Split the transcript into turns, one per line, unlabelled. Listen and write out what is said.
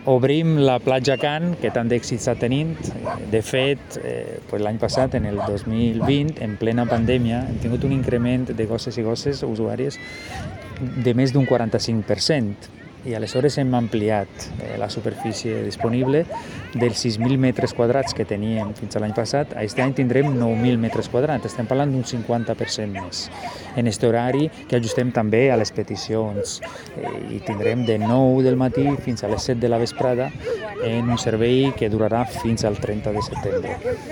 Obrim la platja Can, que tant d'èxit està tenint. De fet, l'any passat, en el 2020, en plena pandèmia, hem tingut un increment de gosses i gosses usuàries de més d'un 45%. I aleshores hem ampliat la superfície disponible dels 6.000 metres quadrats que teníem fins a l'any passat. Aquest any tindrem 9.000 metres quadrats. Estem parlant d'un 50% més. En aquest horari que ajustem també a les peticions. I tindrem de 9 del matí fins a les 7 de la vesprada en un servei que durarà fins al 30 de setembre.